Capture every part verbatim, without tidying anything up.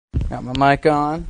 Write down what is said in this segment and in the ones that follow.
Got my mic on.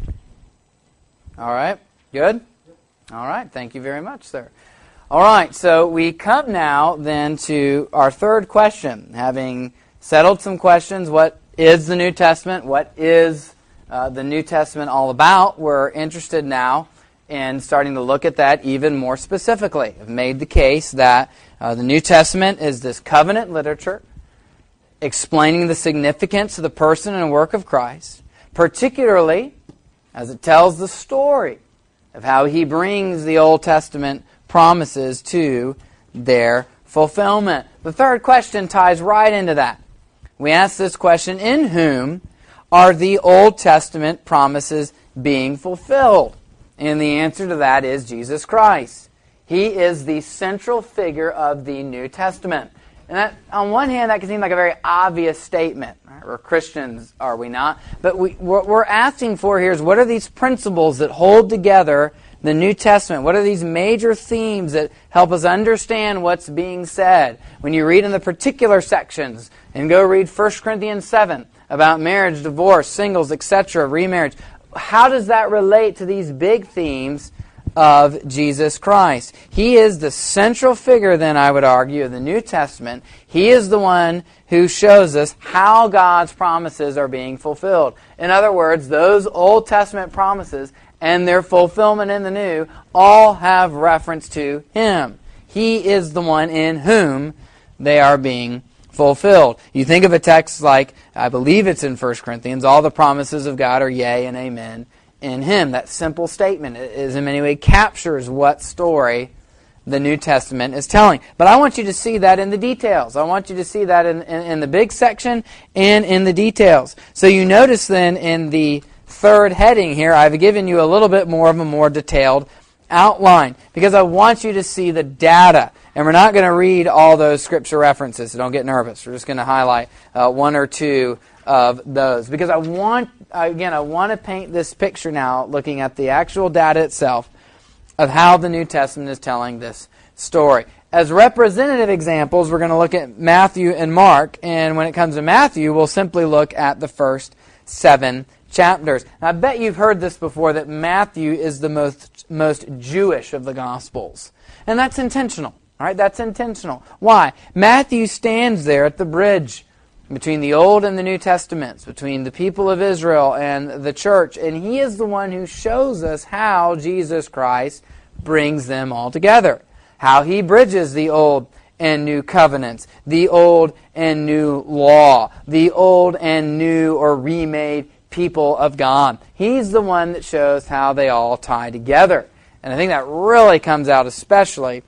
All right. Good? All right. Thank you very much, sir. All right. So we come now then to our third question. Having settled some questions, what is the New Testament? What is uh, the New Testament all about? We're interested now in starting to look at that even more specifically. I've made the case that uh, the New Testament is this covenant literature explaining the significance of the person and work of Christ, particularly as it tells the story of how He brings the Old Testament promises to their fulfillment. The third question ties right into that. We ask this question, in whom are the Old Testament promises being fulfilled? And the answer to that is Jesus Christ. He is the central figure of the New Testament. And that, on one hand, that can seem like a very obvious statement. Right? We're Christians, are we not? But we, what we're asking for here is, what are these principles that hold together the New Testament? What are these major themes that help us understand what's being said? When you read in the particular sections, and go read First Corinthians seven about marriage, divorce, singles, et cetera, remarriage, how does that relate to these big themes of Jesus Christ? He is the central figure, then, I would argue, of the New Testament. He is the one who shows us how God's promises are being fulfilled. In other words, those Old Testament promises and their fulfillment in the New all have reference to Him. He is the one in whom they are being fulfilled. You think of a text like, I believe it's in First Corinthians, all the promises of God are yea and amen in Him. That simple statement is in many ways captures what story the New Testament is telling. But I want you to see that in the details. I want you to see that in, in, in the big section and in the details. So you notice then in the third heading here, I've given you a little bit more of a more detailed outline, because I want you to see the data. And we're not going to read all those scripture references, so don't get nervous. We're just going to highlight uh, one or two of those. Because I want, again, I want to paint this picture now, looking at the actual data itself, of how the New Testament is telling this story. As representative examples, we're going to look at Matthew and Mark. And when it comes to Matthew, we'll simply look at the first seven chapters. Now, I bet you've heard this before, that Matthew is the most, most Jewish of the Gospels. And that's intentional. All right, that's intentional. Why? Matthew stands there at the bridge between the Old and the New Testaments, between the people of Israel and the church, and he is the one who shows us how Jesus Christ brings them all together, how He bridges the Old and New covenants, the Old and New law, the Old and New or remade people of God. He's the one that shows how they all tie together. And I think that really comes out especially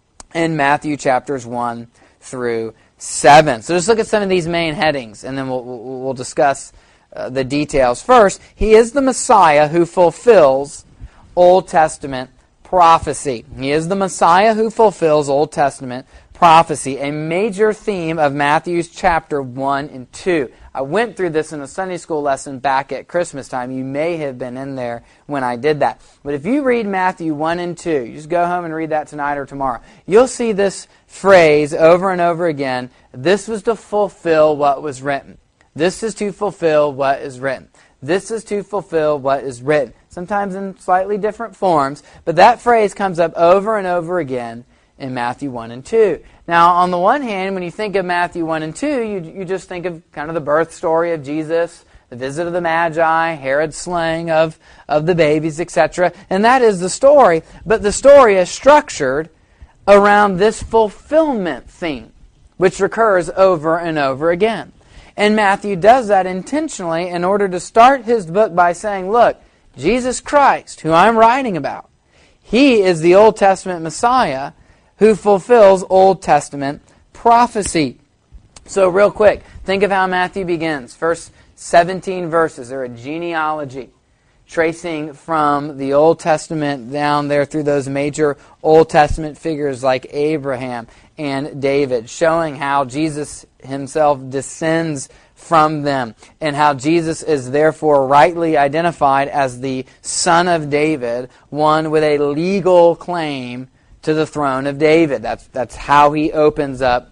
in Matthew chapters one through seven. So just look at some of these main headings, and then we'll, we'll, we'll discuss uh, the details. First, He is the Messiah who fulfills Old Testament prophecy. He is the Messiah who fulfills Old Testament prophecy, a major theme of Matthew's chapter one and two. I went through this in a Sunday school lesson back at Christmas time. You may have been in there when I did that. But if you read Matthew one and two, you just go home and read that tonight or tomorrow, you'll see this phrase over and over again. This was to fulfill what was written. This is to fulfill what is written. This is to fulfill what is written. Sometimes in slightly different forms, but that phrase comes up over and over again in Matthew one and two. Now, on the one hand, when you think of Matthew one and two, you, you just think of kind of the birth story of Jesus, the visit of the Magi, Herod's slaying of, of the babies, et cetera. And that is the story. But the story is structured around this fulfillment theme, which recurs over and over again. And Matthew does that intentionally in order to start his book by saying, look, Jesus Christ, who I'm writing about, He is the Old Testament Messiah who fulfills Old Testament prophecy. So real quick, think of how Matthew begins. First seventeen verses are a genealogy, tracing from the Old Testament down there through those major Old Testament figures like Abraham and David, showing how Jesus Himself descends from them, and how Jesus is therefore rightly identified as the Son of David, one with a legal claim to the throne of David. That's, that's how he opens up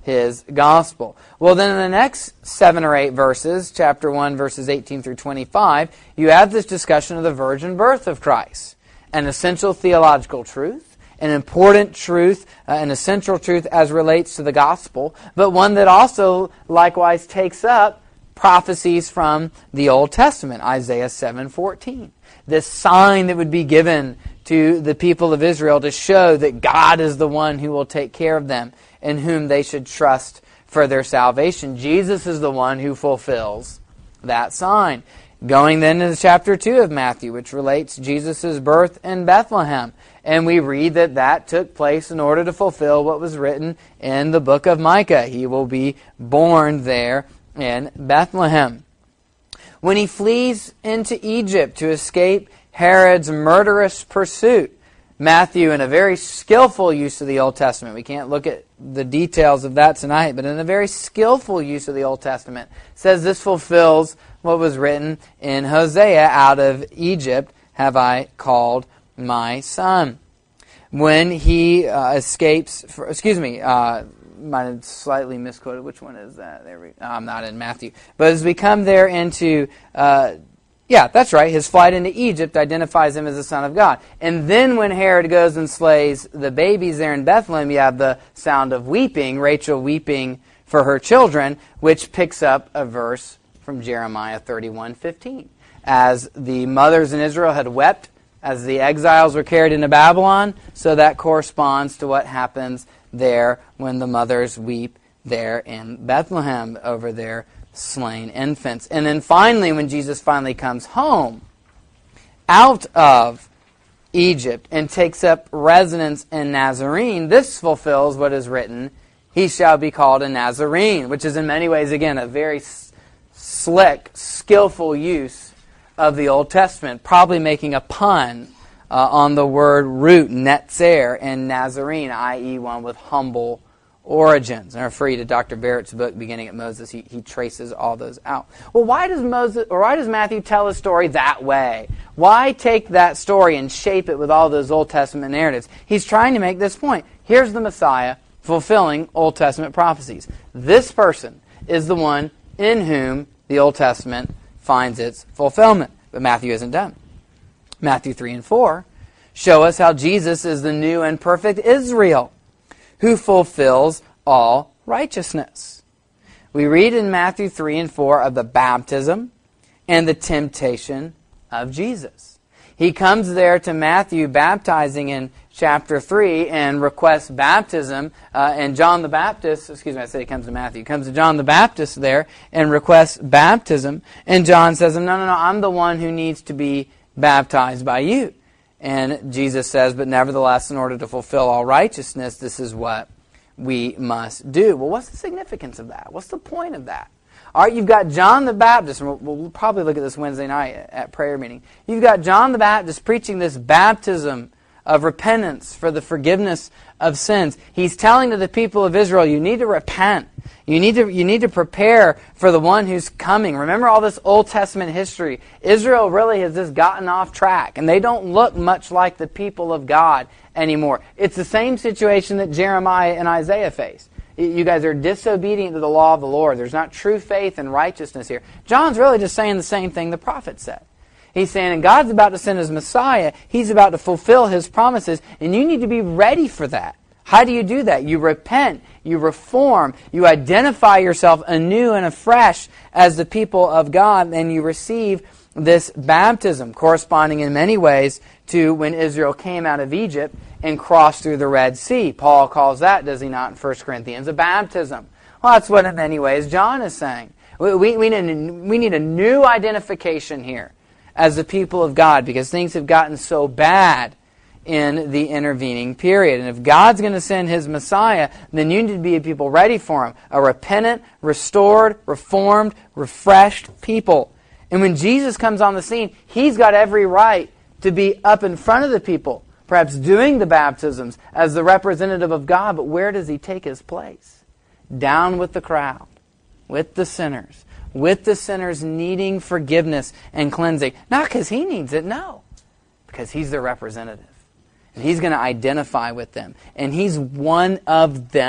his gospel. Well, then in the next seven or eight verses, chapter one, verses eighteen through twenty-five, you have this discussion of the virgin birth of Christ, an essential theological truth, an important truth, uh, an essential truth as relates to the gospel, but one that also likewise takes up prophecies from the Old Testament, Isaiah seven fourteen. This sign that would be given to the people of Israel to show that God is the one who will take care of them and whom they should trust for their salvation. Jesus is the one who fulfills that sign. Going then to chapter two of Matthew, which relates Jesus' birth in Bethlehem. And we read that that took place in order to fulfill what was written in the book of Micah. He will be born there in Bethlehem. When he flees into Egypt to escape Herod's murderous pursuit, Matthew, in a very skillful use of the Old Testament, we can't look at the details of that tonight, but in a very skillful use of the Old Testament, says this fulfills what was written in Hosea, out of Egypt have I called my son. When he uh, escapes, for, excuse me, uh, might have slightly misquoted. Which one is that? There we. Oh, I'm not in Matthew. But as we come there into, uh, yeah, that's right. His flight into Egypt identifies him as the Son of God. And then when Herod goes and slays the babies there in Bethlehem, you have the sound of weeping, Rachel weeping for her children, which picks up a verse from Jeremiah thirty-one fifteen. As the mothers in Israel had wept as the exiles were carried into Babylon, so that corresponds to what happens there when the mothers weep there in Bethlehem over their slain infants. And then finally, when Jesus finally comes home out of Egypt and takes up residence in Nazarene, this fulfills what is written, he shall be called a Nazarene, which is in many ways, again, a very slick, skillful use of the Old Testament, probably making a pun Uh, on the word root, netzer, and Nazarene, that is one with humble origins. And I refer you to Doctor Barrett's book, Beginning at Moses. He, he traces all those out. Well, why does Moses, or why does Matthew tell a story that way? Why take that story and shape it with all those Old Testament narratives? He's trying to make this point. Here's the Messiah fulfilling Old Testament prophecies. This person is the one in whom the Old Testament finds its fulfillment. But Matthew isn't done. Matthew three and four show us how Jesus is the new and perfect Israel who fulfills all righteousness. We read in Matthew three and four of the baptism and the temptation of Jesus. He comes there to Matthew baptizing in chapter three and requests baptism. Uh, and John the Baptist, excuse me, I said he comes to Matthew. He comes to John the Baptist there and requests baptism. And John says, no, no, no, I'm the one who needs to be baptized by you. And Jesus says, but nevertheless, in order to fulfill all righteousness, this is what we must do. Well, what's the significance of that? What's the point of that? All right, you've got John the Baptist, and we'll, we'll probably look at this Wednesday night at prayer meeting. You've got John the Baptist preaching this baptism of repentance for the forgiveness of sins. He's telling to the people of Israel, you need to repent. You need to, you need to prepare for the one who's coming. Remember all this Old Testament history. Israel really has just gotten off track, and they don't look much like the people of God anymore. It's the same situation that Jeremiah and Isaiah faced. You guys are disobedient to the law of the Lord. There's not true faith and righteousness here. John's really just saying the same thing the prophet said. He's saying, and God's about to send His Messiah. He's about to fulfill His promises, and you need to be ready for that. How do you do that? You repent, you reform, you identify yourself anew and afresh as the people of God, and you receive this baptism, corresponding in many ways to when Israel came out of Egypt and crossed through the Red Sea. Paul calls that, does he not, in First Corinthians, a baptism. Well, that's what in many ways John is saying. We, we, we, need, a, we need a new identification here as the people of God, because things have gotten so bad in the intervening period. And if God's going to send His Messiah, then you need to be a people ready for Him. A repentant, restored, reformed, refreshed people. And when Jesus comes on the scene, He's got every right to be up in front of the people, perhaps doing the baptisms as the representative of God. But where does He take His place? Down with the crowd, with the sinners, with the sinners needing forgiveness and cleansing. Not because He needs it, no. Because He's the representative. And He's going to identify with them. And He's one of them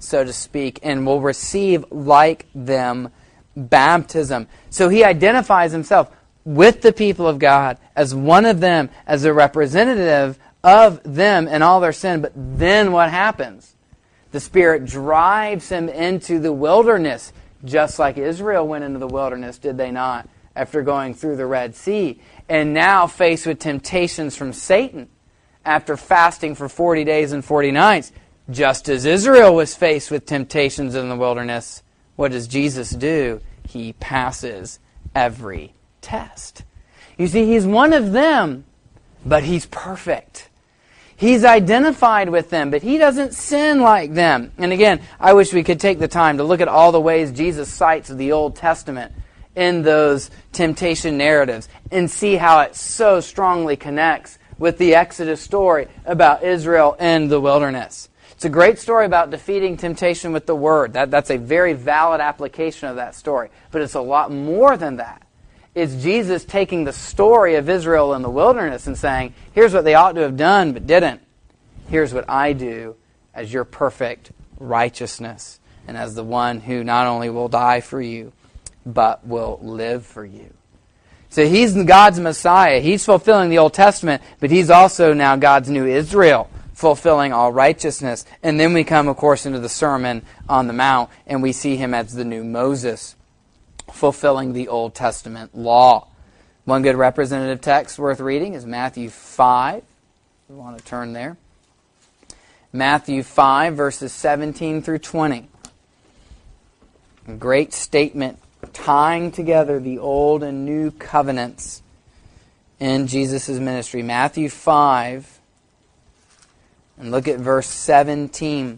so to speak, and will receive like them baptism. So he identifies himself with the people of God as one of them, as a representative of them and all their sin. But then what happens? The Spirit drives him into the wilderness, just like Israel went into the wilderness, did they not, after going through the Red Sea, and now faced with temptations from Satan after fasting for forty days and forty nights. Just as Israel was faced with temptations in the wilderness, what does Jesus do? He passes every test. You see, he's one of them, but he's perfect. He's identified with them, but he doesn't sin like them. And again, I wish we could take the time to look at all the ways Jesus cites the Old Testament in those temptation narratives and see how it so strongly connects with the Exodus story about Israel in the wilderness. It's a great story about defeating temptation with the Word. That, that's a very valid application of that story. But it's a lot more than that. It's Jesus taking the story of Israel in the wilderness and saying, here's what they ought to have done but didn't. Here's what I do as your perfect righteousness and as the one who not only will die for you, but will live for you. So he's God's Messiah. He's fulfilling the Old Testament, but he's also now God's new Israel, fulfilling all righteousness. And then we come, of course, into the Sermon on the Mount, and we see him as the new Moses, fulfilling the Old Testament law. One good representative text worth reading is Matthew five. We want to turn there. Matthew five, verses seventeen through twenty. A great statement tying together the old and new covenants in Jesus' ministry. Matthew five, and look at verse seventeen.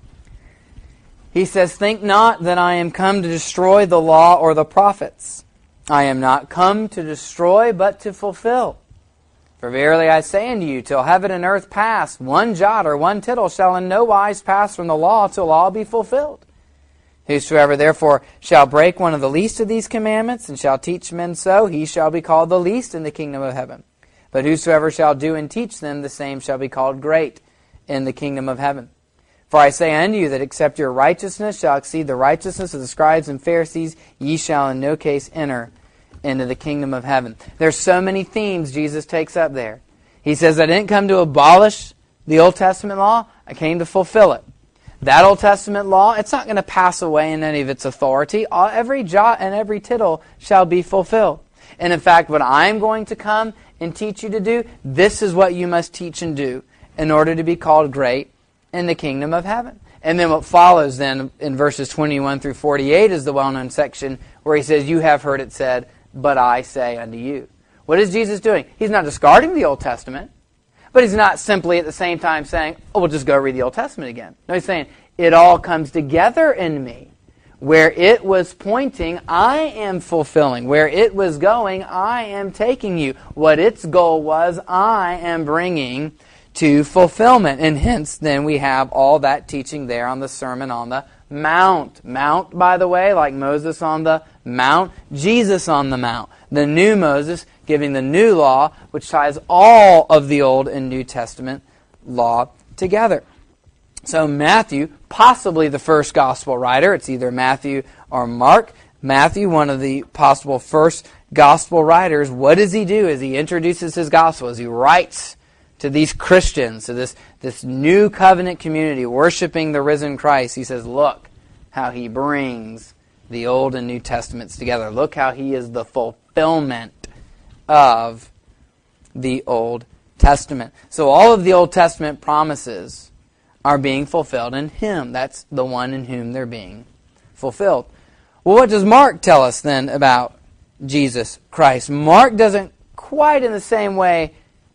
He says, "Think not that I am come to destroy the law or the prophets. I am not come to destroy, but to fulfill. For verily I say unto you, till heaven and earth pass, one jot or one tittle shall in no wise pass from the law till all be fulfilled. Whosoever therefore shall break one of the least of these commandments, and shall teach men so, he shall be called the least in the kingdom of heaven. But whosoever shall do and teach them, the same shall be called great in the kingdom of heaven. For I say unto you that except your righteousness shall exceed the righteousness of the scribes and Pharisees, ye shall in no case enter into the kingdom of heaven." There's so many themes Jesus takes up there. He says, I didn't come to abolish the Old Testament law, I came to fulfill it. That Old Testament law, it's not going to pass away in any of its authority. All, every jot and every tittle shall be fulfilled. And in fact, what I'm going to come and teach you to do, this is what you must teach and do in order to be called great in the kingdom of heaven. And then what follows then in verses twenty-one through forty-eight is the well-known section where he says, "You have heard it said, but I say unto you." What is Jesus doing? He's not discarding the Old Testament, but he's not simply at the same time saying, oh, we'll just go read the Old Testament again. No, he's saying, it all comes together in me. Where it was pointing, I am fulfilling. Where it was going, I am taking you. What its goal was, I am bringing to fulfillment. And hence, then, we have all that teaching there on the Sermon on the Mount. Mount, by the way, like Moses on the Mount, Jesus on the Mount. The new Moses giving the new law, which ties all of the Old and New Testament law together. So Matthew, possibly the first gospel writer, it's either Matthew or Mark. Matthew, one of the possible first gospel writers, what does he do as he introduces his gospel, as he writes to these Christians, to this, this new covenant community worshiping the risen Christ? He says, look how he brings the Old and New Testaments together. Look how he is the fulfillment of the Old Testament. So all of the Old Testament promises are being fulfilled in him. That's the one in whom they're being fulfilled. Well, what does Mark tell us then about Jesus Christ? Mark doesn't quite in the same way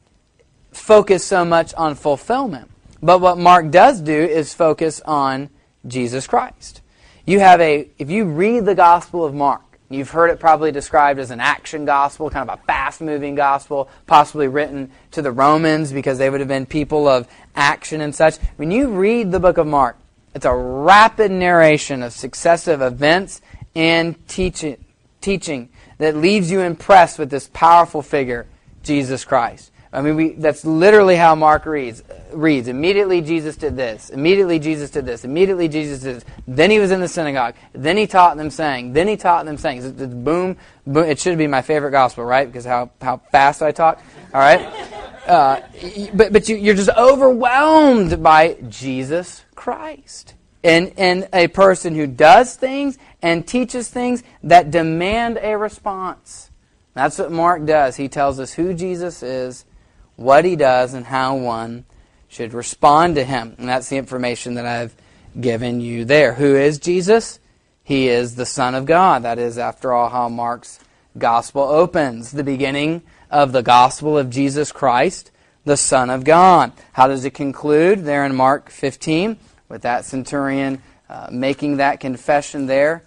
focus so much on fulfillment. But what Mark does do is focus on Jesus Christ. You have a, if you read the Gospel of Mark, you've heard it probably described as an action gospel, kind of a fast-moving gospel, possibly written to the Romans because they would have been people of action and such. When you read the book of Mark, it's a rapid narration of successive events and teaching, teaching that leaves you impressed with this powerful figure, Jesus Christ. I mean, we, that's literally how Mark reads. Reads. Immediately Jesus did this. Immediately Jesus did this. Immediately Jesus did this. Then he was in the synagogue. Then he taught them saying. Then he taught them saying. It's, it's boom, boom. It should be my favorite gospel, right? Because how, how fast I talk. All right? Uh, but but you, you're just overwhelmed by Jesus Christ. And, and a person who does things and teaches things that demand a response. That's what Mark does. He tells us who Jesus is, what he does, and how one should respond to him. And that's the information that I've given you there. Who is Jesus? He is the Son of God. That is, after all, how Mark's gospel opens. The beginning of the gospel of Jesus Christ, the Son of God. How does it conclude? There in Mark fifteen, with that centurion uh, making that confession there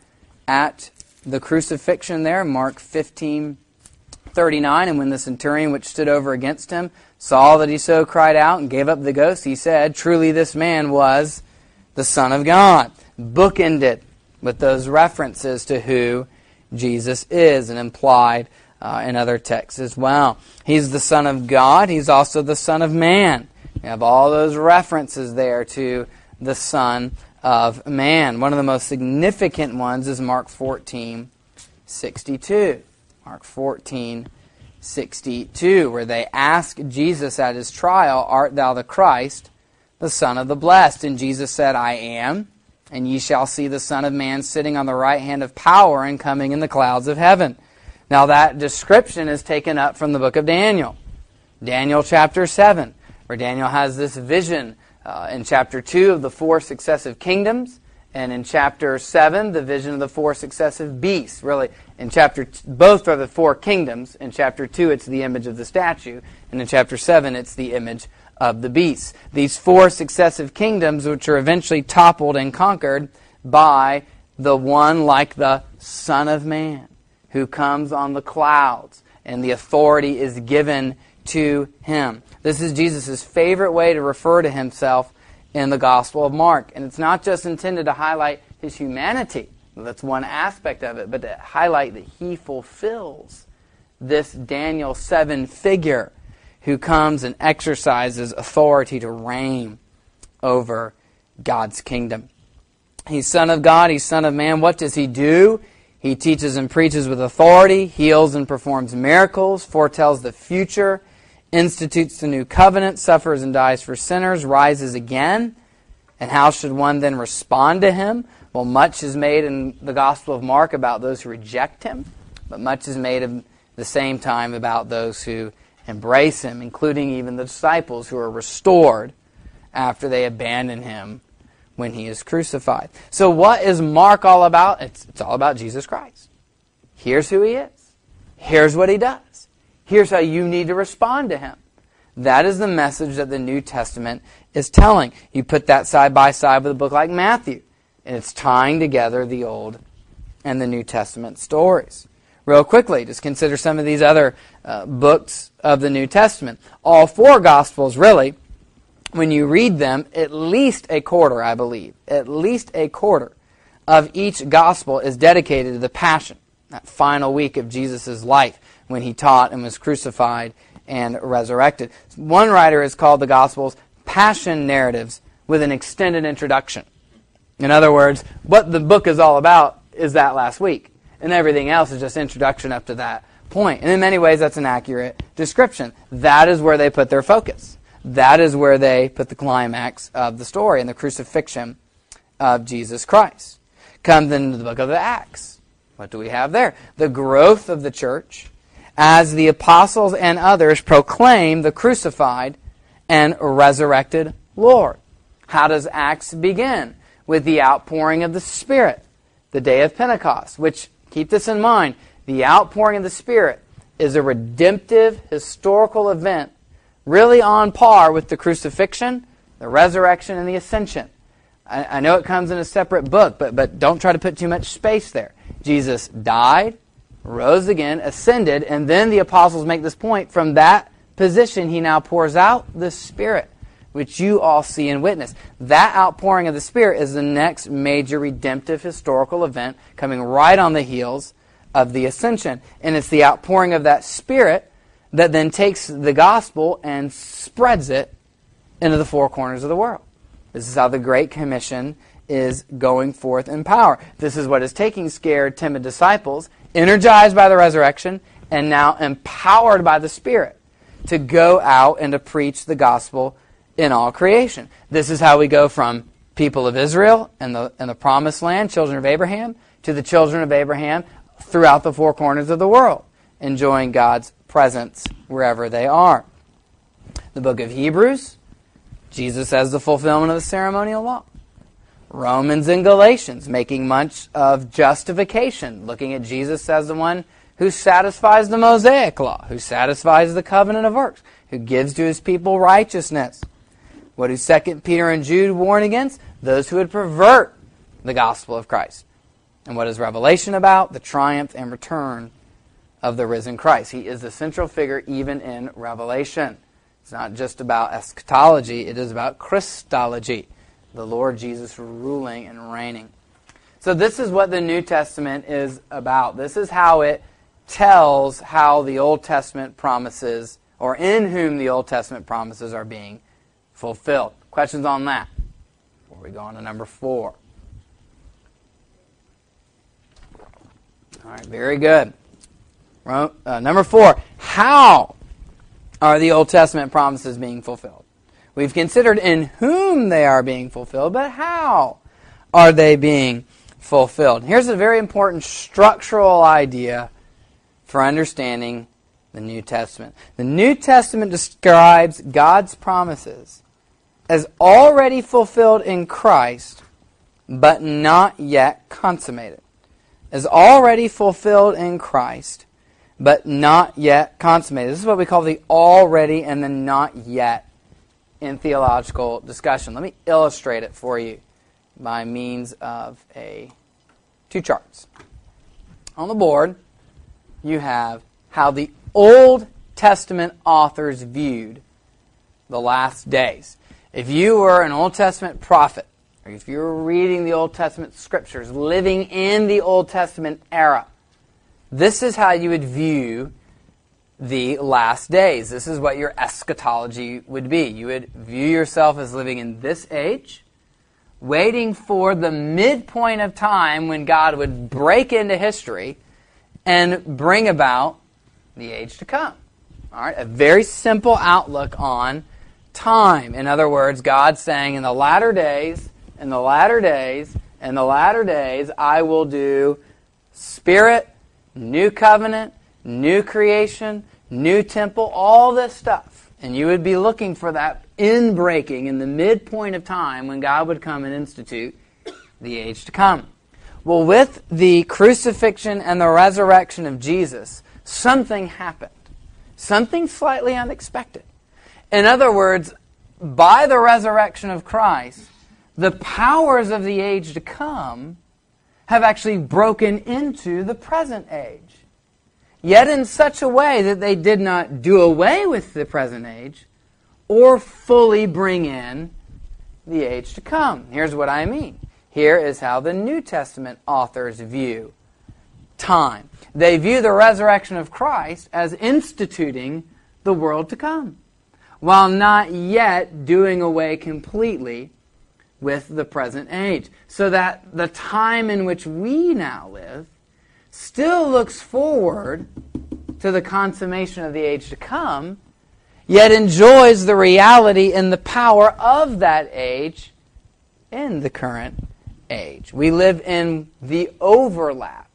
at the crucifixion there, Mark fifteen thirty-nine, and when the centurion which stood over against him saw that he so cried out and gave up the ghost, he said, truly this man was the Son of God. Bookended with those references to who Jesus is, and implied uh, in other texts as well. He's the Son of God. He's also the Son of Man. You have all those references there to the Son of Man. One of the most significant ones is Mark fourteen sixty-two. Mark fourteen sixty-two, where they ask Jesus at his trial, art thou the Christ, the Son of the Blessed? And Jesus said, I am, and ye shall see the Son of Man sitting on the right hand of power and coming in the clouds of heaven. Now that description is taken up from the book of Daniel. Daniel chapter seven, where Daniel has this vision uh, in chapter two of the four successive kingdoms, and in chapter seven, the vision of the four successive beasts. Really, in chapter t- both are the four kingdoms. In chapter two, it's the image of the statue. And in chapter seven, it's the image of the beasts. These four successive kingdoms, which are eventually toppled and conquered by the one like the Son of Man, who comes on the clouds, and the authority is given to him. This is Jesus' favorite way to refer to himself in the Gospel of Mark. And it's not just intended to highlight his humanity. That's one aspect of it. But to highlight that he fulfills this Daniel seven figure who comes and exercises authority to reign over God's kingdom. He's Son of God. He's Son of Man. What does he do? He teaches and preaches with authority, heals and performs miracles, foretells the future, institutes the new covenant, suffers and dies for sinners, rises again. And how should one then respond to him? Well, much is made in the Gospel of Mark about those who reject him, but much is made at the same time about those who embrace him, including even the disciples who are restored after they abandon him when he is crucified. So what is Mark all about? It's, it's all about Jesus Christ. Here's who he is. Here's what he does. Here's how you need to respond to him. That is the message that the New Testament is telling. You put that side by side with a book like Matthew, and it's tying together the Old and the New Testament stories. Real quickly, just consider some of these other uh, books of the New Testament. All four Gospels, really, when you read them, at least a quarter, I believe, at least a quarter of each Gospel is dedicated to the Passion, that final week of Jesus' life when he taught and was crucified and resurrected. One writer has called the Gospels Passion narratives with an extended introduction. In other words, what the book is all about is that last week, and everything else is just introduction up to that point. And in many ways, that's an accurate description. That is where they put their focus. That is where they put the climax of the story and the crucifixion of Jesus Christ. Come then to the book of the Acts. What do we have there? The growth of the church as the apostles and others proclaim the crucified and resurrected Lord. How does Acts begin? With the outpouring of the Spirit, the day of Pentecost, which, keep this in mind, the outpouring of the Spirit is a redemptive historical event really on par with the crucifixion, the resurrection, and the ascension. I, I know it comes in a separate book, but, but don't try to put too much space there. Jesus died, rose again, ascended, and then the apostles make this point. From that position, he now pours out the Spirit, which you all see and witness. That outpouring of the Spirit is the next major redemptive historical event coming right on the heels of the ascension. And it's the outpouring of that Spirit that then takes the gospel and spreads it into the four corners of the world. This is how the Great Commission is going forth in power. This is what is taking scared, timid disciples, energized by the resurrection, and now empowered by the Spirit to go out and to preach the gospel in all creation. This is how we go from people of Israel and the, and the promised land, children of Abraham, to the children of Abraham throughout the four corners of the world, enjoying God's presence wherever they are. The book of Hebrews, Jesus as the fulfillment of the ceremonial law. Romans and Galatians, making much of justification, looking at Jesus as the one who satisfies the Mosaic law, who satisfies the covenant of works, who gives to his people righteousness. What do Second Peter and Jude warn against? Those who would pervert the gospel of Christ. And what is Revelation about? The triumph and return of the risen Christ. He is the central figure even in Revelation. It's not just about eschatology, it is about Christology, the Lord Jesus ruling and reigning. So this is what the New Testament is about. This is how it tells how the Old Testament promises, or in whom the Old Testament promises are being fulfilled. Questions on that before we go on to number four? All right, very good. Uh, number four, how are the Old Testament promises being fulfilled? We've considered in whom they are being fulfilled, but how are they being fulfilled? Here's a very important structural idea for understanding the New Testament. The New Testament describes God's promises as already fulfilled in Christ, but not yet consummated. As already fulfilled in Christ, but not yet consummated. This is what we call the already and the not yet in theological discussion. Let me illustrate it for you by means of a two charts. On the board, you have how the Old Testament authors viewed the last days. If you were an Old Testament prophet, or if you were reading the Old Testament scriptures, living in the Old Testament era, this is how you would view the last days. This is what your eschatology would be. You would view yourself as living in this age, waiting for the midpoint of time when God would break into history and bring about the age to come. All right, a very simple outlook on time. In other words, God saying, in the latter days, in the latter days, in the latter days, I will do Spirit, new covenant, new creation, new temple, all this stuff. And you would be looking for that in-breaking in the midpoint of time when God would come and institute the age to come. Well, with the crucifixion and the resurrection of Jesus, something happened. Something slightly unexpected. In other words, by the resurrection of Christ, the powers of the age to come have actually broken into the present age. Yet in such a way that they did not do away with the present age or fully bring in the age to come. Here's what I mean. Here is how the New Testament authors view time. They view the resurrection of Christ as instituting the world to come, while not yet doing away completely with the present age. So that the time in which we now live still looks forward to the consummation of the age to come, yet enjoys the reality and the power of that age in the current age. We live in the overlap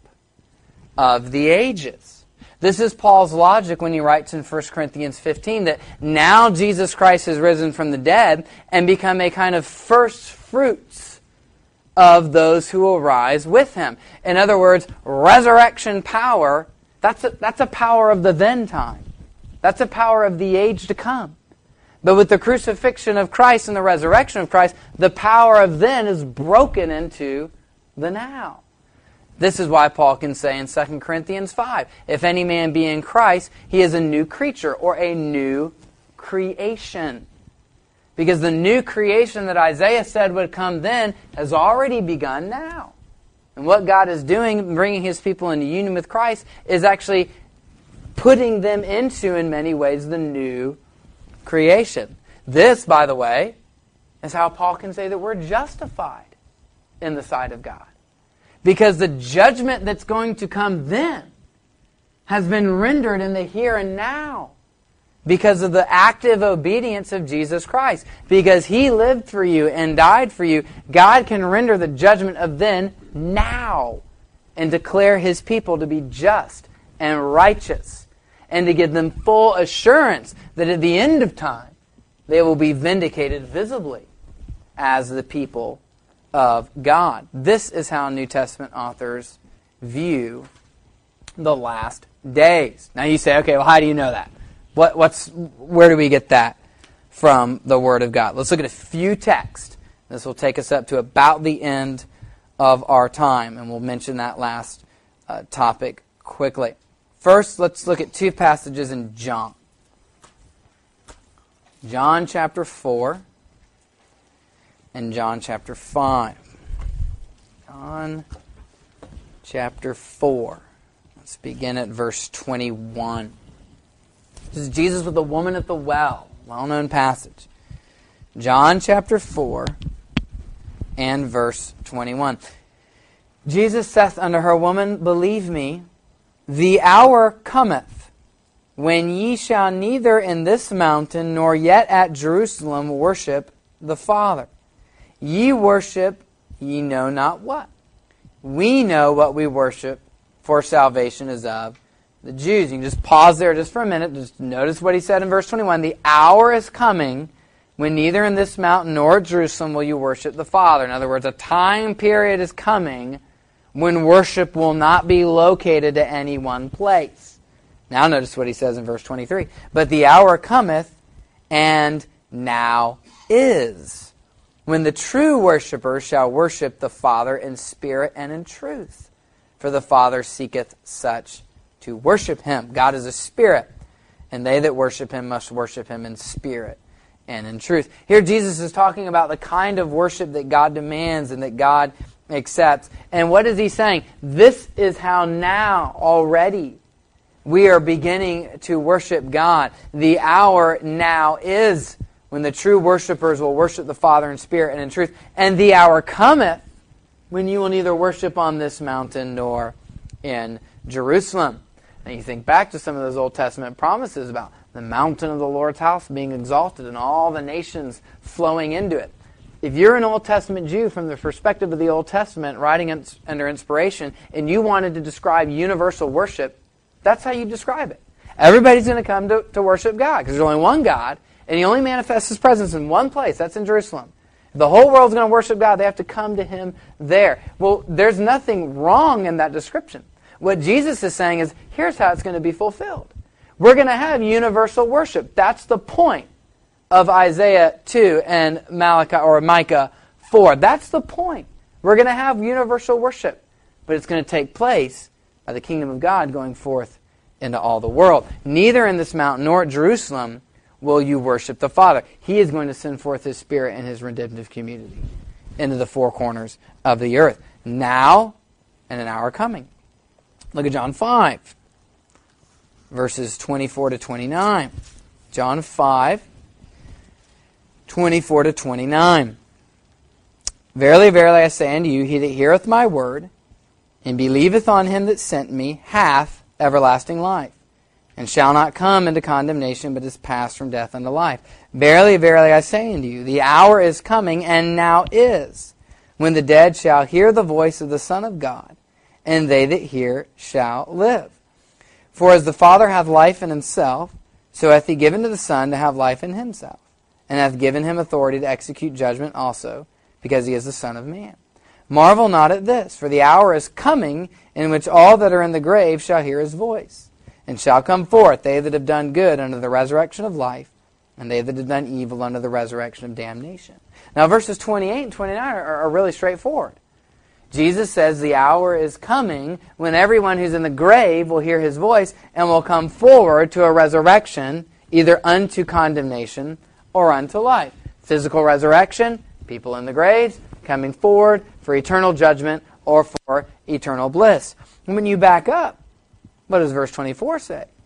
of the ages. This is Paul's logic when he writes in First Corinthians fifteen that now Jesus Christ has risen from the dead and become a kind of first fruits of those who will rise with him. In other words, resurrection power, that's a, that's a power of the then time. That's a power of the age to come. But with the crucifixion of Christ and the resurrection of Christ, the power of then is broken into the now. This is why Paul can say in Second Corinthians five, if any man be in Christ, he is a new creature or a new creation. Because the new creation that Isaiah said would come then has already begun now. And what God is doing, bringing his people into union with Christ, is actually putting them into, in many ways, the new creation. This, by the way, is how Paul can say that we're justified in the sight of God. Because the judgment that's going to come then has been rendered in the here and now because of the active obedience of Jesus Christ. Because He lived for you and died for you, God can render the judgment of then now and declare His people to be just and righteous and to give them full assurance that at the end of time they will be vindicated visibly as the people of God. This is how New Testament authors view the last days. Now you say, okay, well, how do you know that? What, what's, where do we get that from the Word of God? Let's look at a few texts. This will take us up to about the end of our time, and we'll mention that last uh, topic quickly. First, let's look at two passages in John. John chapter four and John chapter five. John chapter four. Let's begin at verse twenty-one. This is Jesus with the woman at the well. Well-known passage. John chapter four and verse twenty-one. Jesus saith unto her, Woman, believe me, the hour cometh when ye shall neither in this mountain nor yet at Jerusalem worship the Father. Ye worship ye know not what. We know what we worship, for salvation is of the Jews. You can just pause there just for a minute. Just notice what he said in verse twenty-one. The hour is coming when neither in this mountain nor at Jerusalem will you worship the Father. In other words, a time period is coming when worship will not be located at any one place. Now notice what he says in verse twenty-three. But the hour cometh, and now is, when the true worshipers shall worship the Father in spirit and in truth. For the Father seeketh such to worship Him. God is a spirit, and they that worship Him must worship Him in spirit and in truth. Here Jesus is talking about the kind of worship that God demands and that God accepts. And what is He saying? This is how now already we are beginning to worship God. The hour now is when the true worshipers will worship the Father in spirit and in truth. And the hour cometh when you will neither worship on this mountain nor in Jerusalem. And you think back to some of those Old Testament promises about the mountain of the Lord's house being exalted and all the nations flowing into it. If you're an Old Testament Jew from the perspective of the Old Testament, writing under inspiration, and you wanted to describe universal worship, that's how you describe it. Everybody's going to come to, to worship God, because there's only one God, and He only manifests His presence in one place. That's in Jerusalem. If the whole world's going to worship God, they have to come to Him there. Well, there's nothing wrong in that description. What Jesus is saying is, here's how it's going to be fulfilled. We're going to have universal worship. That's the point of Isaiah two and Malachi or Micah four. That's the point. We're going to have universal worship, but it's going to take place by the kingdom of God going forth into all the world. Neither in this mountain nor at Jerusalem will you worship the Father. He is going to send forth His Spirit and His redemptive community into the four corners of the earth. Now and an hour coming. Look at John five, verses twenty-four to twenty-nine. John five, twenty-four to twenty-nine. Verily, verily, I say unto you, he that heareth my word, and believeth on Him that sent me, hath everlasting life, and shall not come into condemnation, but is passed from death unto life. Verily, verily, I say unto you, the hour is coming, and now is, when the dead shall hear the voice of the Son of God, and they that hear shall live. For as the Father hath life in Himself, so hath He given to the Son to have life in Himself, and hath given Him authority to execute judgment also, because He is the Son of Man. Marvel not at this, for the hour is coming in which all that are in the grave shall hear His voice, and shall come forth, they that have done good unto the resurrection of life, and they that have done evil unto the resurrection of damnation. Now verses twenty-eight and twenty-nine are, are really straightforward. Jesus says the hour is coming when everyone who's in the grave will hear His voice and will come forward to a resurrection, either unto condemnation or unto life. Physical resurrection, people in the graves coming forward for eternal judgment or for eternal bliss. And when you back up, what does verse twenty-four say?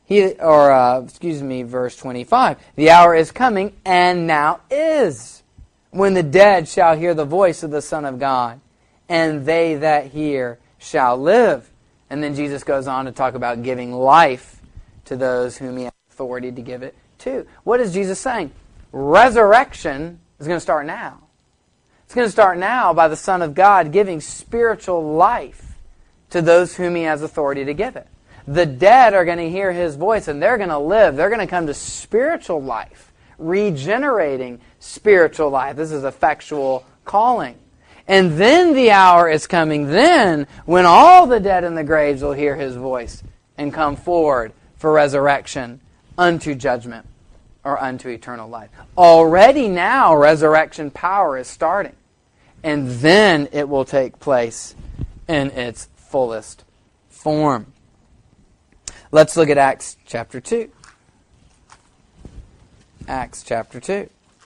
He, or uh, excuse me, verse twenty-five. The hour is coming, and now is, when the dead shall hear the voice of the Son of God, and they that hear shall live. And then Jesus goes on to talk about giving life to those whom he has authority to give it to. What is Jesus saying? Resurrection is going to start now. It's going to start now by the Son of God giving spiritual life to those whom he has authority to give it. The dead are going to hear his voice, and they're going to live. They're going to come to spiritual life, regenerating spiritual life. This is effectual calling. And then the hour is coming then when all the dead in the graves will hear his voice and come forward for resurrection unto judgment or unto eternal life. Already now resurrection power is starting. And then it will take place in its fullest form. Let's look at Acts chapter two. Acts chapter two.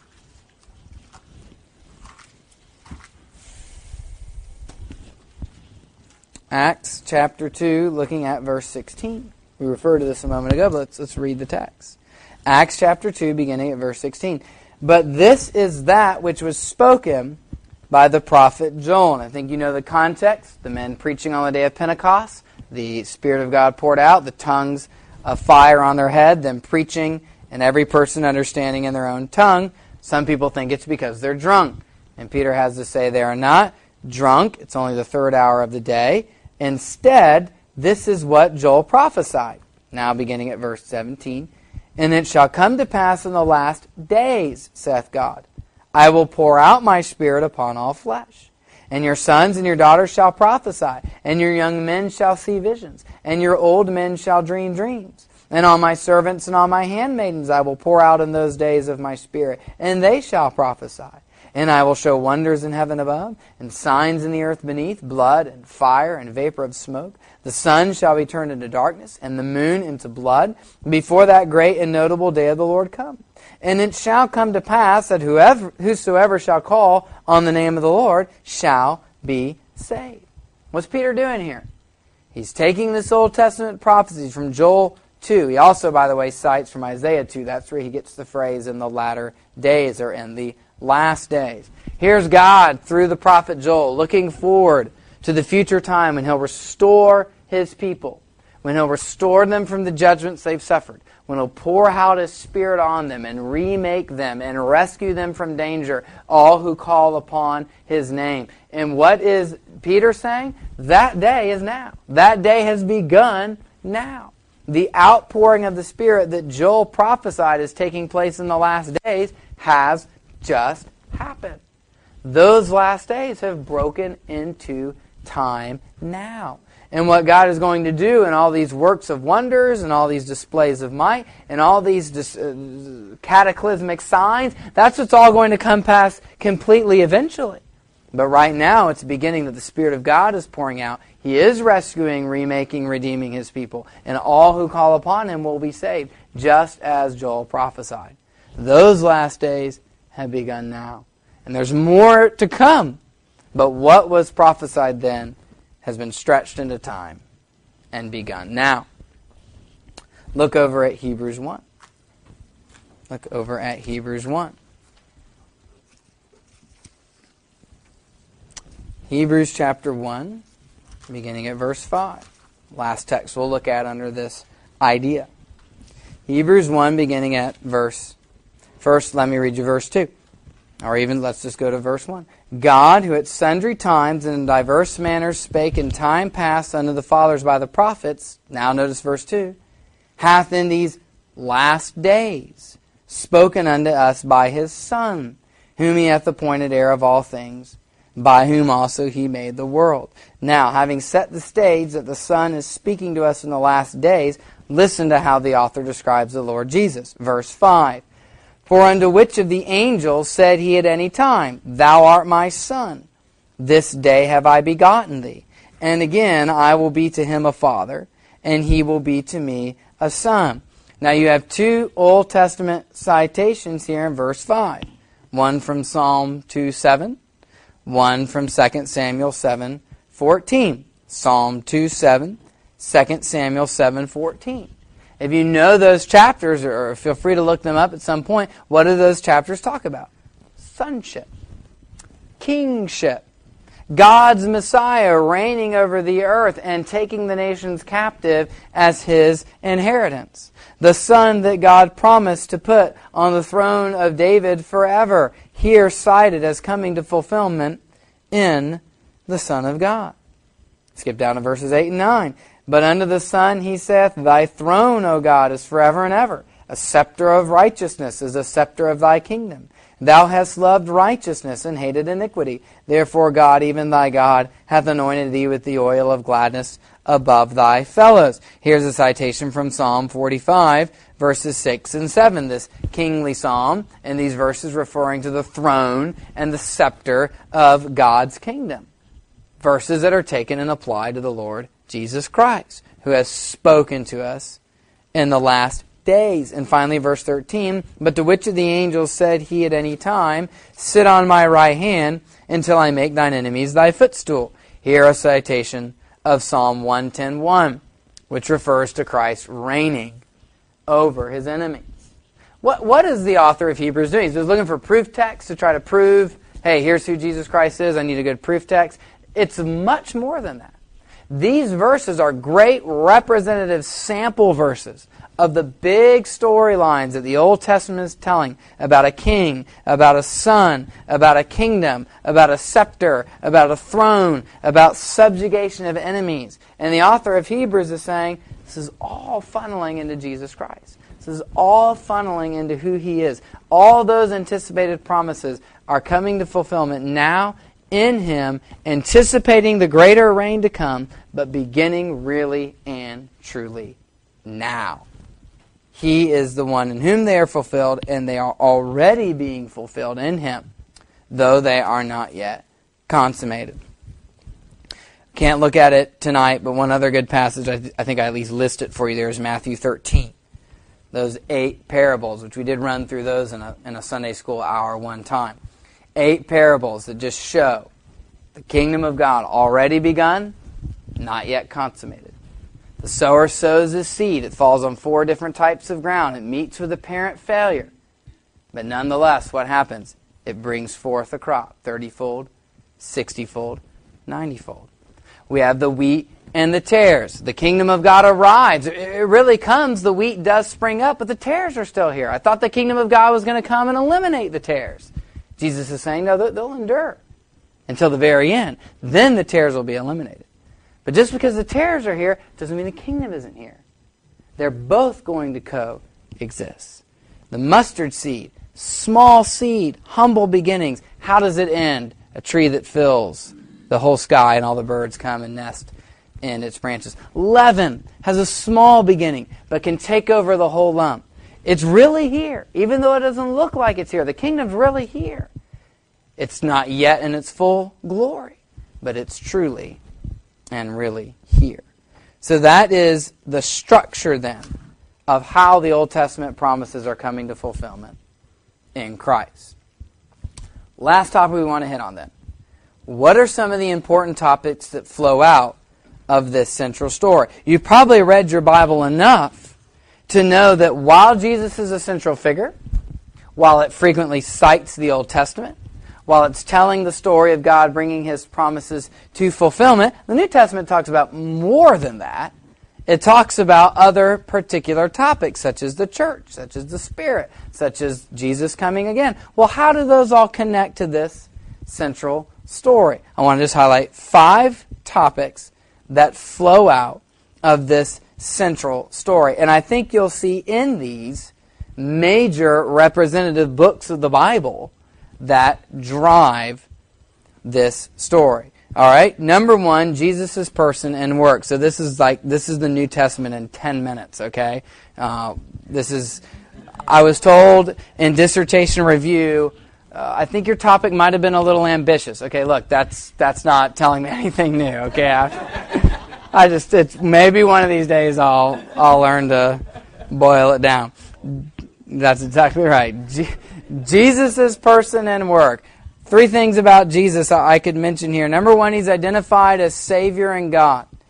Acts chapter two, looking at verse sixteen. We referred to this a moment ago, but let's, let's read the text. Acts chapter two, beginning at verse sixteen. But this is that which was spoken by the prophet Joel. And I think you know the context. The men preaching on the day of Pentecost. The Spirit of God poured out, the tongues of fire on their head, them preaching, and every person understanding in their own tongue. Some people think it's because they're drunk. And Peter has to say they are not drunk. It's only the third hour of the day. Instead, this is what Joel prophesied. Now beginning at verse seventeen. And it shall come to pass in the last days, saith God, I will pour out my Spirit upon all flesh. And your sons and your daughters shall prophesy, and your young men shall see visions, and your old men shall dream dreams. And on my servants and on my handmaidens I will pour out in those days of my Spirit, and they shall prophesy. And I will show wonders in heaven above, and signs in the earth beneath, blood and fire and vapor of smoke. The sun shall be turned into darkness, and the moon into blood, before that great and notable day of the Lord come. And it shall come to pass that whoever, whosoever shall call on the name of the Lord shall be saved. What's Peter doing here? He's taking this Old Testament prophecy from Joel two. He also, by the way, cites from Isaiah two. That's where he gets the phrase in the latter days, or in the last days. Here's God, through the prophet Joel, looking forward to the future time when he'll restore his people, when he'll restore them from the judgments they've suffered, when he'll pour out his Spirit on them and remake them and rescue them from danger, all who call upon his name. And what is Peter saying? That day is now. That day has begun now. The outpouring of the Spirit that Joel prophesied is taking place in the last days has just happened. Those last days have broken into time now. And what God is going to do in all these works of wonders and all these displays of might and all these dis- uh, cataclysmic signs, that's what's all going to come past completely eventually. But right now, it's beginning that the Spirit of God is pouring out. He is rescuing, remaking, redeeming His people. And all who call upon Him will be saved, just as Joel prophesied. Those last days have begun now. And there's more to come. But what was prophesied then has been stretched into time and begun now. Look over at Hebrews one. Look over at Hebrews one. Hebrews chapter one, beginning at verse five. Last text we'll look at under this idea. Hebrews one, beginning at verse... First, let me read you verse two. Or even, let's just go to verse one. God, who at sundry times and in diverse manners spake in time past unto the fathers by the prophets, now notice verse two, hath in these last days spoken unto us by His Son, whom He hath appointed heir of all things, by whom also He made the world. Now, having set the stage that the Son is speaking to us in the last days, listen to how the author describes the Lord Jesus. Verse five. For unto which of the angels said He at any time, Thou art my Son, this day have I begotten thee. And again, I will be to him a father, and he will be to me a son. Now you have two Old Testament citations here in verse five. One from Psalm two seven, one from Second Samuel seven fourteen. Psalm two seven, Second Samuel seven fourteen. If you know those chapters, or feel free to look them up at some point, what do those chapters talk about? Sonship. Kingship. God's Messiah reigning over the earth and taking the nations captive as His inheritance. The Son that God promised to put on the throne of David forever, here cited as coming to fulfillment in the Son of God. Skip down to verses eight and nine. But unto the Son he saith, Thy throne, O God, is forever and ever. A scepter of righteousness is a scepter of Thy kingdom. Thou hast loved righteousness and hated iniquity. Therefore God, even Thy God, hath anointed Thee with the oil of gladness above Thy fellows. Here's a citation from Psalm forty-five, verses six and seven. This kingly psalm, and these verses referring to the throne and the scepter of God's kingdom. Verses that are taken and applied to the Lord Jesus Christ, who has spoken to us in the last days. And finally, verse thirteen, But to which of the angels said He at any time, Sit on my right hand until I make thine enemies thy footstool? Here a citation of Psalm one ten one, which refers to Christ reigning over His enemies. What, what is the author of Hebrews doing? He's looking for proof text to try to prove, hey, here's who Jesus Christ is, I need a good proof text. It's much more than that. These verses are great representative sample verses of the big storylines that the Old Testament is telling about a king, about a son, about a kingdom, about a scepter, about a throne, about subjugation of enemies. And the author of Hebrews is saying, this is all funneling into Jesus Christ. This is all funneling into who He is. All those anticipated promises are coming to fulfillment now in Him, anticipating the greater reign to come, but beginning really and truly now. He is the one in whom they are fulfilled, and they are already being fulfilled in Him, though they are not yet consummated. Can't look at it tonight, but one other good passage, I, th- I think I at least list it for you there, is Matthew thirteen. Those eight parables, which we did run through those in a, in a Sunday school hour one time. Eight parables that just show the kingdom of God already begun, not yet consummated. The sower sows his seed. It falls on four different types of ground. It meets with apparent failure. But nonetheless, what happens? It brings forth a crop, thirty-fold, sixty-fold, ninety-fold. We have the wheat and the tares. The kingdom of God arrives. It really comes. The wheat does spring up, but the tares are still here. I thought the kingdom of God was going to come and eliminate the tares. Jesus is saying, no, they'll endure until the very end. Then the tares will be eliminated. But just because the tares are here doesn't mean the kingdom isn't here. They're both going to coexist. The mustard seed, small seed, humble beginnings. How does it end? A tree that fills the whole sky and all the birds come and nest in its branches. Leaven has a small beginning, but can take over the whole lump. It's really here, even though it doesn't look like it's here. The kingdom's really here. It's not yet in its full glory, but it's truly and really here. So that is the structure then of how the Old Testament promises are coming to fulfillment in Christ. Last topic we want to hit on then. What are some of the important topics that flow out of this central story? You've probably read your Bible enough to know that while Jesus is a central figure, while it frequently cites the Old Testament, while it's telling the story of God bringing His promises to fulfillment, the New Testament talks about more than that. It talks about other particular topics, such as the church, such as the Spirit, such as Jesus coming again. Well, how do those all connect to this central story? I want to just highlight five topics that flow out of this central story. And I think you'll see in these major representative books of the Bible that drive this story. All right, number one, Jesus' person and work. So this is like, this is the New Testament in ten minutes, okay? Uh, this is, I was told in dissertation review, uh, I think your topic might have been a little ambitious. Okay, look, that's that's not telling me anything new, okay? I, I just, it's maybe one of these days I'll I'll learn to boil it down. That's exactly right. Je- Jesus' person and work. Three things about Jesus I could mention here. Number one, He's identified as Savior and God.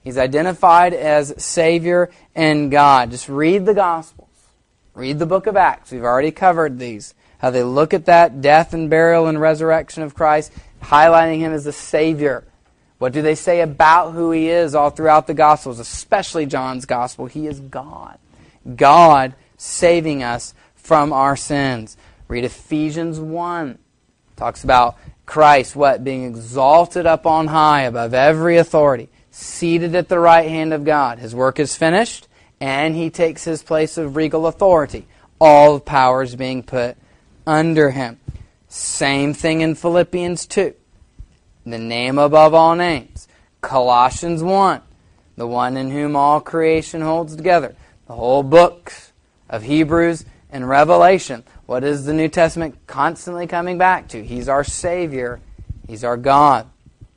He's identified as Savior and God. Just read the Gospels. Read the book of Acts. We've already covered these. How they look at that death and burial and resurrection of Christ, highlighting Him as the Savior. What do they say about who He is all throughout the Gospels, especially John's Gospel? He is God. God saving us from our sins. Read Ephesians one. Talks about Christ, what? Being exalted up on high above every authority, seated at the right hand of God. His work is finished, and He takes His place of regal authority. All powers being put under Him. Same thing in Philippians two. The name above all names. Colossians one. The one in whom all creation holds together. The whole books of Hebrews and Revelation. What is the New Testament constantly coming back to? He's our Savior. He's our God.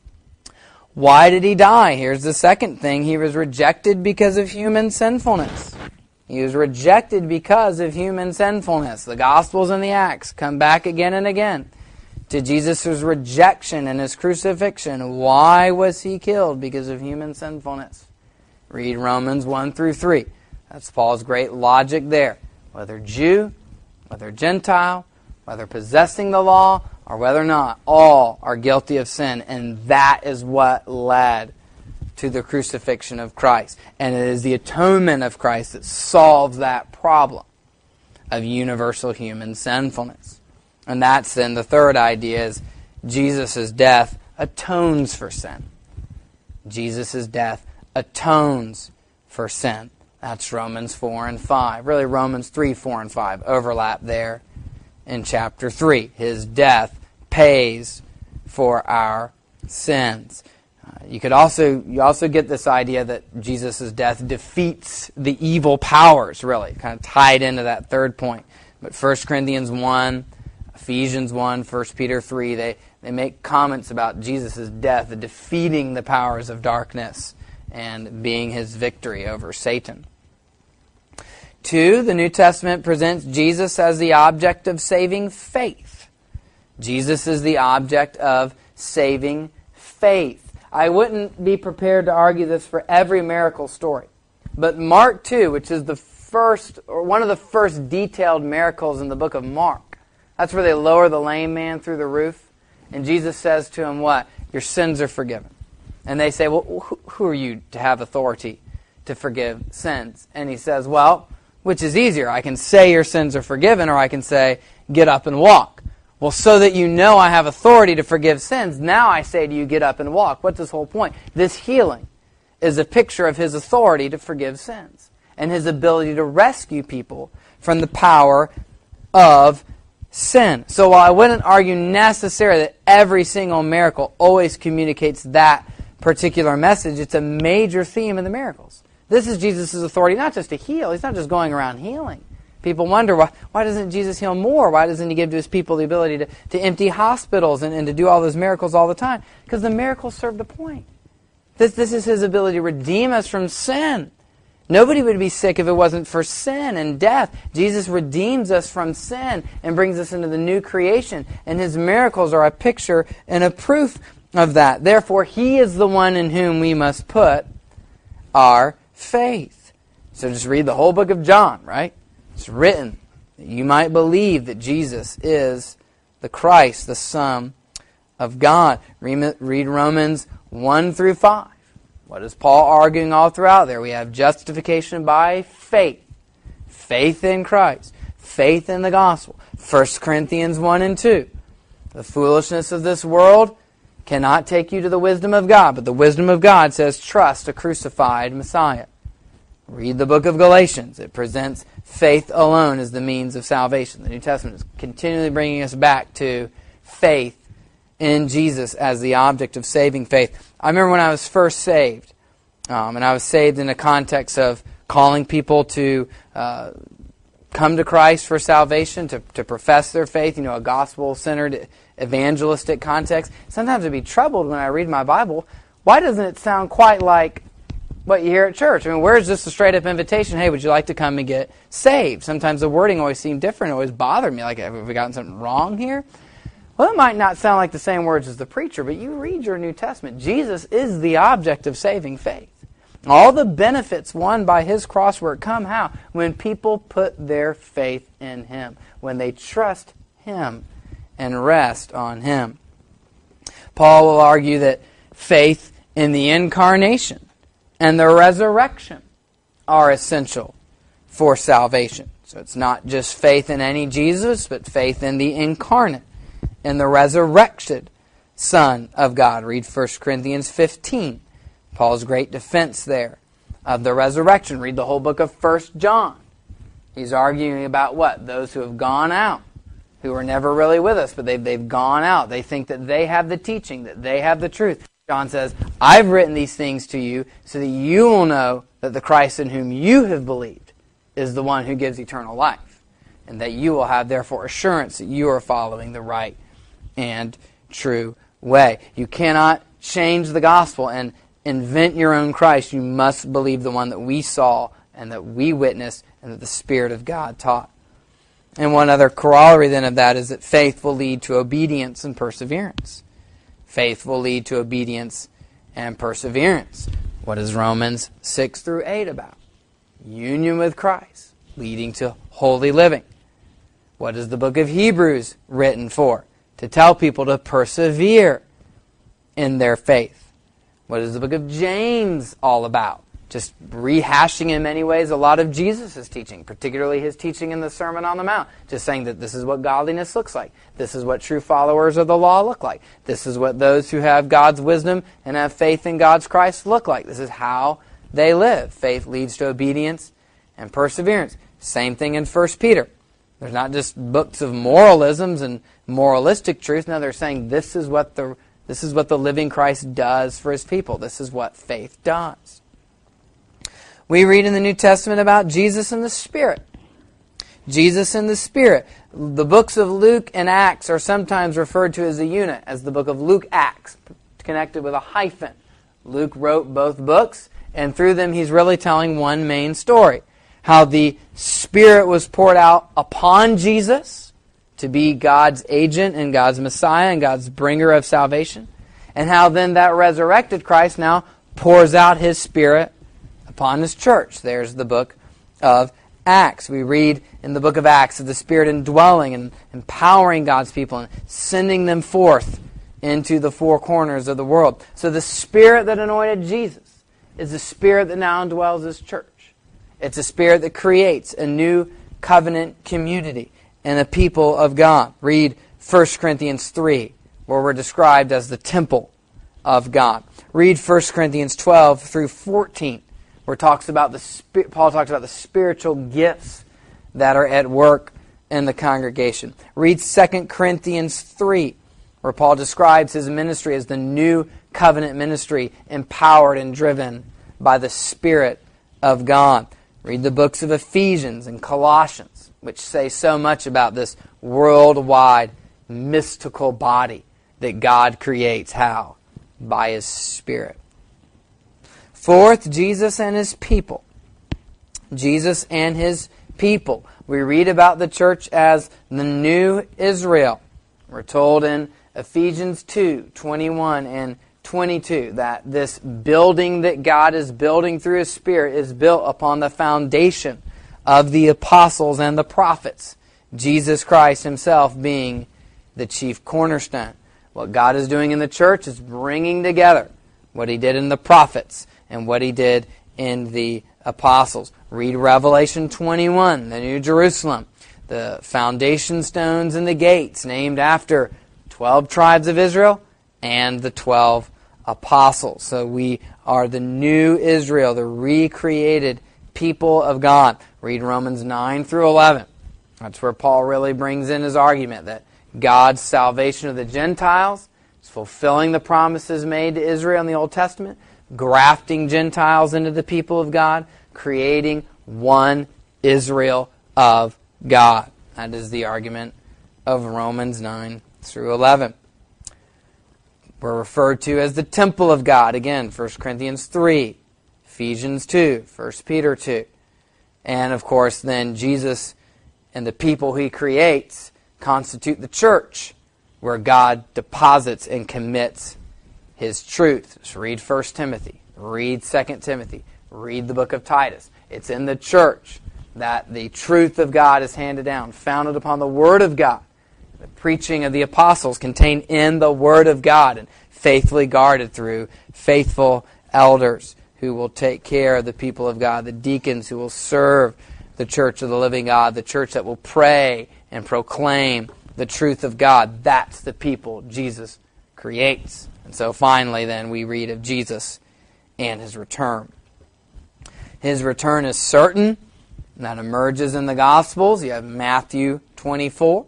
Why did He die? Here's the second thing. He was rejected because of human sinfulness. He was rejected because of human sinfulness. The Gospels and the Acts come back again and again to Jesus' rejection and His crucifixion. Why was He killed? Because of human sinfulness. Read Romans one through three. That's Paul's great logic there. Whether Jew, whether Gentile, whether possessing the law, or whether not, all are guilty of sin. And that is what led to the crucifixion of Christ. And it is the atonement of Christ that solves that problem of universal human sinfulness. And that's then the third idea is Jesus' death atones for sin. Jesus' death atones for sin. That's Romans four and five. Really, Romans three, four, and five overlap there in chapter three. His death pays for our sins. Uh, you could also you also get this idea that Jesus' death defeats the evil powers, really, kind of tied into that third point. But First Corinthians one, Ephesians one, First Peter three, they, they make comments about Jesus' death defeating the powers of darkness and being His victory over Satan. Two, the New Testament presents Jesus as the object of saving faith. Jesus is the object of saving faith. I wouldn't be prepared to argue this for every miracle story. But Mark two, which is the first, or one of the first detailed miracles in the book of Mark, that's where they lower the lame man through the roof. And Jesus says to him, what? Your sins are forgiven. And they say, well, who are you to have authority to forgive sins? And He says, well, which is easier? I can say your sins are forgiven, or I can say, get up and walk. Well, so that you know I have authority to forgive sins, now I say to you, get up and walk. What's His whole point? This healing is a picture of His authority to forgive sins and His ability to rescue people from the power of sin. So while I wouldn't argue necessarily that every single miracle always communicates that particular message, it's a major theme in the miracles. This is Jesus' authority not just to heal. He's not just going around healing. People wonder, why, why doesn't Jesus heal more? Why doesn't He give to His people the ability to, to empty hospitals and, and to do all those miracles all the time? Because the miracles serve the point. This, this is His ability to redeem us from sin. Nobody would be sick if it wasn't for sin and death. Jesus redeems us from sin and brings us into the new creation. And His miracles are a picture and a proof of that. Therefore, He is the one in whom we must put our faith. So just read the whole book of John, right? It's written that you might believe that Jesus is the Christ, the Son of God. Read Romans one through five. What is Paul arguing all throughout there? We have justification by faith. Faith in Christ. Faith in the gospel. First Corinthians one and two. The foolishness of this world cannot take you to the wisdom of God, but the wisdom of God says trust a crucified Messiah. Read the book of Galatians. It presents faith alone as the means of salvation. The New Testament is continually bringing us back to faith in Jesus as the object of saving faith. I remember when I was first saved, um, and I was saved in the context of calling people to uh, come to Christ for salvation, to, to profess their faith, you know, a gospel-centered, evangelistic context. Sometimes I'd be troubled when I read my Bible. Why doesn't it sound quite like what you hear at church? I mean, where's just a straight-up invitation? Hey, would you like to come and get saved? Sometimes the wording always seemed different. It always bothered me. Like, have we gotten something wrong here? Well, it might not sound like the same words as the preacher, but you read your New Testament. Jesus is the object of saving faith. All the benefits won by His cross work come how? When people put their faith in Him, when they trust Him and rest on Him. Paul will argue that faith in the incarnation and the resurrection are essential for salvation. So it's not just faith in any Jesus, but faith in the incarnate and the resurrected Son of God. Read First Corinthians fifteen. Paul's great defense there of the resurrection. Read the whole book of First John. He's arguing about what? Those who have gone out, who were never really with us, but they've, they've gone out. They think that they have the teaching, that they have the truth. John says, I've written these things to you so that you will know that the Christ in whom you have believed is the one who gives eternal life, and that you will have, therefore, assurance that you are following the right and true way. You cannot change the gospel and invent your own Christ. You must believe the one that we saw and that we witnessed and that the Spirit of God taught. And one other corollary then of that is that faith will lead to obedience and perseverance. Faith will lead to obedience and perseverance. What is Romans six through eight about? Union with Christ, leading to holy living. What is the book of Hebrews written for? To tell people to persevere in their faith. What is the book of James all about? Just rehashing in many ways a lot of Jesus' teaching, particularly His teaching in the Sermon on the Mount. Just saying that this is what godliness looks like. This is what true followers of the law look like. This is what those who have God's wisdom and have faith in God's Christ look like. This is how they live. Faith leads to obedience and perseverance. Same thing in First Peter. There's not just books of moralisms and moralistic truth. No, they're saying this is what the This is what the living Christ does for His people. This is what faith does. We read in the New Testament about Jesus and the Spirit. Jesus and the Spirit. The books of Luke and Acts are sometimes referred to as a unit, as the book of Luke-Acts, connected with a hyphen. Luke wrote both books, and through them he's really telling one main story. How the Spirit was poured out upon Jesus to be God's agent and God's Messiah and God's bringer of salvation. And how then that resurrected Christ now pours out His Spirit upon His church. There's the book of Acts. We read in the book of Acts of the Spirit indwelling and empowering God's people and sending them forth into the four corners of the world. So the Spirit that anointed Jesus is the Spirit that now indwells His church. It's a Spirit that creates a new covenant community and a people of God. Read First Corinthians three, where we're described as the temple of God. Read First Corinthians twelve through fourteen, where it talks about the Paul talks about the spiritual gifts that are at work in the congregation. Read Second Corinthians three, where Paul describes his ministry as the new covenant ministry, empowered and driven by the Spirit of God. Read the books of Ephesians and Colossians, which say so much about this worldwide mystical body that God creates. How? By His Spirit. Fourth, Jesus and His people. Jesus and His people. We read about the church as the new Israel. We're told in Ephesians two, twenty-one and twenty-two that this building that God is building through His Spirit is built upon the foundation of the apostles and the prophets, Jesus Christ Himself being the chief cornerstone. What God is doing in the church is bringing together what He did in the prophets and what He did in the apostles. Read Revelation twenty-one, the New Jerusalem, the foundation stones and the gates named after twelve tribes of Israel and the twelve apostles. So we are the new Israel, the recreated people of God. Read Romans nine through eleven. That's where Paul really brings in his argument that God's salvation of the Gentiles is fulfilling the promises made to Israel in the Old Testament, grafting Gentiles into the people of God, creating one Israel of God. That is the argument of Romans nine through eleven. We're referred to as the temple of God. Again, First Corinthians three, Ephesians two, First Peter two. And of course, then Jesus and the people He creates constitute the church, where God deposits and commits His truth. So read First Timothy. Read Second Timothy. Read the book of Titus. It's in the church that the truth of God is handed down, founded upon the Word of God. The preaching of the apostles contained in the Word of God and faithfully guarded through faithful elders who will take care of the people of God, the deacons who will serve the church of the living God, the church that will pray and proclaim the truth of God. That's the people Jesus creates. And so finally then we read of Jesus and His return. His return is certain. That emerges in the Gospels. You have Matthew twenty-four,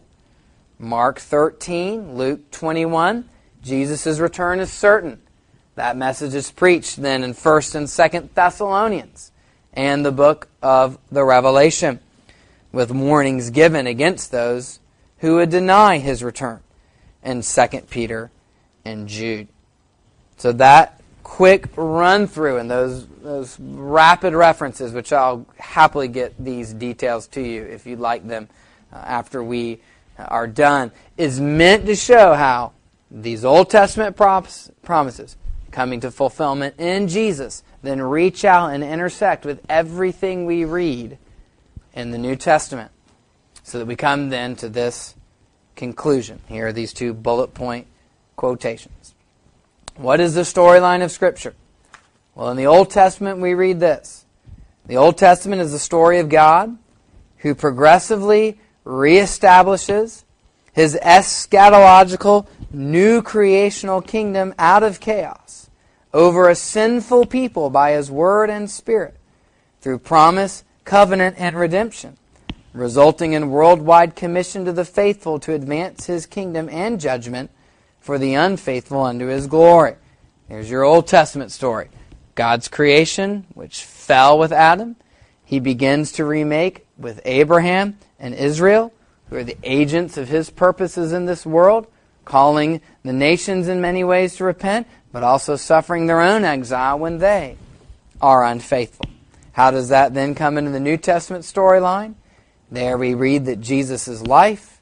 Mark thirteen, Luke twenty-one. Jesus' return is certain. That message is preached then in First and Second Thessalonians and the book of the Revelation, with warnings given against those who would deny His return in Second Peter and Jude. So that quick run through and those those rapid references, which I'll happily get these details to you if you'd like them uh, after we are done, is meant to show how these Old Testament props, promises coming to fulfillment in Jesus then reach out and intersect with everything we read in the New Testament, so that we come then to this conclusion. Here are these two bullet point quotations. What is the storyline of Scripture? Well, in the Old Testament we read this. The Old Testament is the story of God who progressively reestablishes His eschatological new creational kingdom out of chaos over a sinful people by His Word and Spirit through promise, covenant, and redemption, resulting in worldwide commission to the faithful to advance His kingdom and judgment for the unfaithful unto His glory. Here's your Old Testament story. God's creation, which fell with Adam, He begins to remake with Abraham and Israel, who are the agents of His purposes in this world, calling the nations in many ways to repent, but also suffering their own exile when they are unfaithful. How does that then come into the New Testament storyline? There we read that Jesus' life,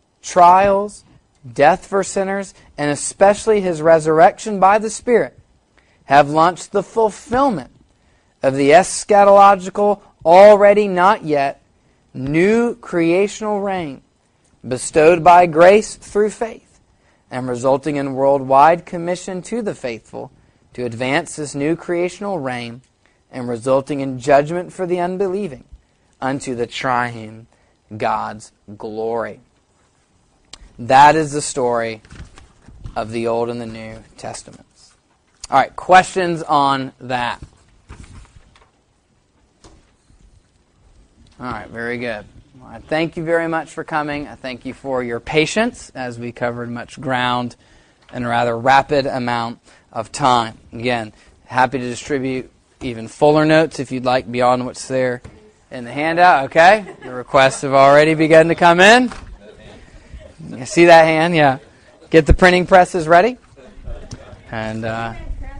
trials, death for sinners, and especially His resurrection by the Spirit have launched the fulfillment of the eschatological, already not yet, new creational reign bestowed by grace through faith, and resulting in worldwide commission to the faithful to advance this new creational reign, and resulting in judgment for the unbelieving unto the triune God's glory. That is the story of the Old and the New Testaments. All right, questions on that? All right, very good. Well, I thank you very much for coming. I thank you for your patience as we covered much ground in a rather rapid amount of time. Again, happy to distribute even fuller notes if you'd like beyond what's there in the handout. Okay? The requests have already begun to come in. You see that hand? Yeah. Get the printing presses ready. And uh,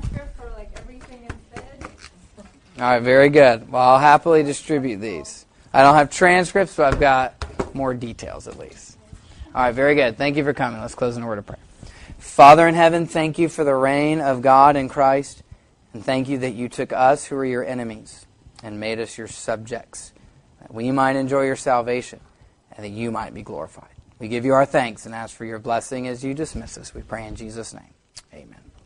all right, very good. Well, I'll happily distribute these. I don't have transcripts, but I've got more details at least. All right, very good. Thank you for coming. Let's close in a word of prayer. Father in heaven, thank you for the reign of God in Christ, and thank you that you took us who are your enemies and made us your subjects, that we might enjoy your salvation and that you might be glorified. We give you our thanks and ask for your blessing as you dismiss us. We pray in Jesus' name. Amen.